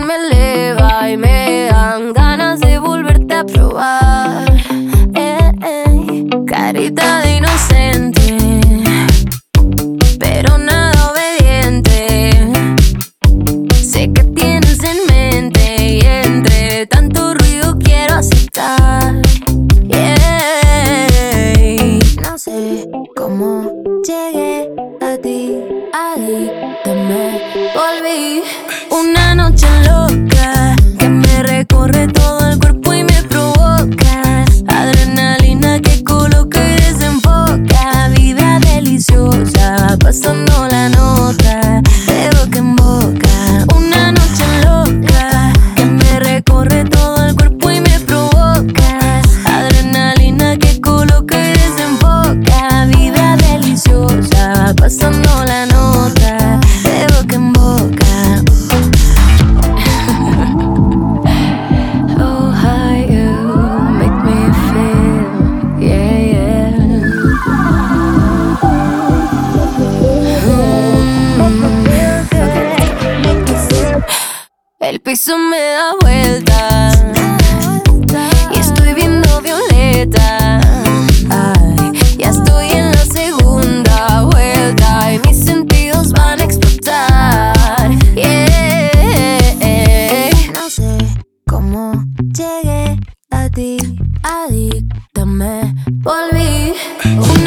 me eleva y me dan ganas de volverte a probar. Carita de inocente, pero nada obediente. Sé que tienes en mente y entre tanto ruido quiero aceptar. No sé cómo llegué a ti, adicta me volví. Una noche loca que me recorre todo el cuerpo y me provoca. Adrenalina que coloca y desenfoca. Vida deliciosa, pasando la nota de boca en boca. Una noche loca que me recorre todo el cuerpo y me provoca. Adrenalina que coloca y desenfoca. Vida deliciosa, pasando la nota de boca en boca. Oh, how you make me feel, yeah, yeah. El piso me da vueltas y estoy viendo violeta. Ay, ya estoy en la segunda vuelta y mis sentidos van a explotar. No sé cómo llegué a ti, adicta me volví.